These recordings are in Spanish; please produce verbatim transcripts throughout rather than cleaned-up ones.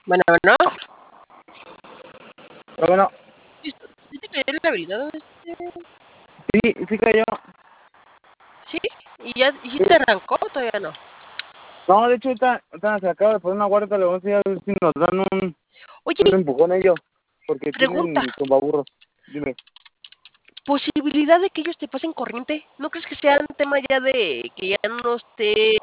Bueno, bueno. Pero bueno, Listo. ¿Sí te cayó la habilidad? Este? sí, sí cayó. ¿Sí? ¿Y ya y sí Sí. te arrancó o todavía no? No, de hecho, ahorita, ahorita se acaba de poner una guardia, le vamos a ver si nos dan un, Oye, un empujón ellos, porque pregunta. tienen tumbaburros. Dime. ¿Posibilidad de que ellos te pasen corriente? ¿No crees que sea un tema ya de que ya no esté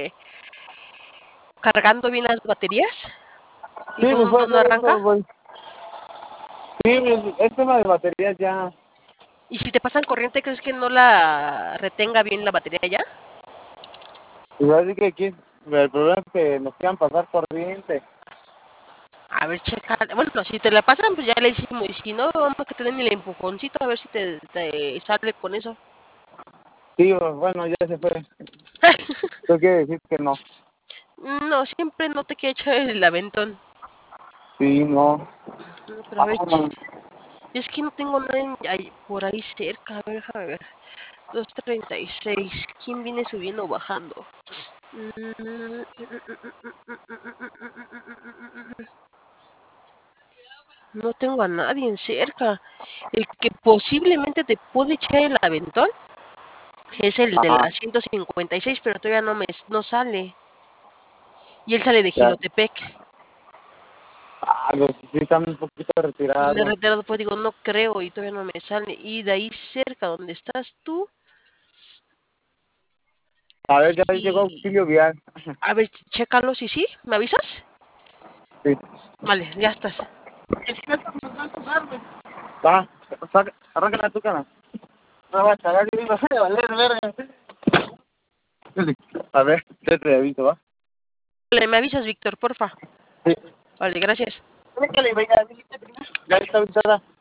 cargando bien las baterías? ¿Y Sí, por pues un puede no ser arranca? eso, güey. Sí, pues, es tema de baterías ya. ¿Y si te pasan corriente, crees que no la retenga bien la batería ya? Pues así que aquí, el problema es que nos quieran pasar corriente. A ver, checa. Bueno, si te la pasan, pues ya le hicimos. Y si no, vamos a que te den el empujoncito a ver si te, te sale con eso. Sí, pues, bueno, ya se fue. Eso quiere decir que no. No, siempre no te quiere echar el aventón. Sí, no. No, pero a ver, Ah, ch- es que no tengo nada en- ahí- por ahí cerca. A ver, déjame ver. doscientos treinta y seis. ¿Quién viene subiendo o bajando? Mm, No tengo a nadie en cerca. El que posiblemente te puede echar el aventón es el de ajá, la ciento cincuenta y seis, pero todavía no me no sale. Y él sale de ya. Jilotepec. Ah, los sí están un poquito Me he retirados. retirado, pues digo, no creo y todavía no me sale. Y de ahí cerca, donde estás tú, A ver, ya llegó sí. auxilio vial. A ver, chécalo, si sí, ¿me avisas? Sí. Vale, ya estás. Va, saca, arranca tu cara. No va a cagar y vas a valer, verga. A ver, ya te aviso, ¿va? Vale, me avisas, Víctor, porfa. Sí. Vale, gracias. Ya está avisada.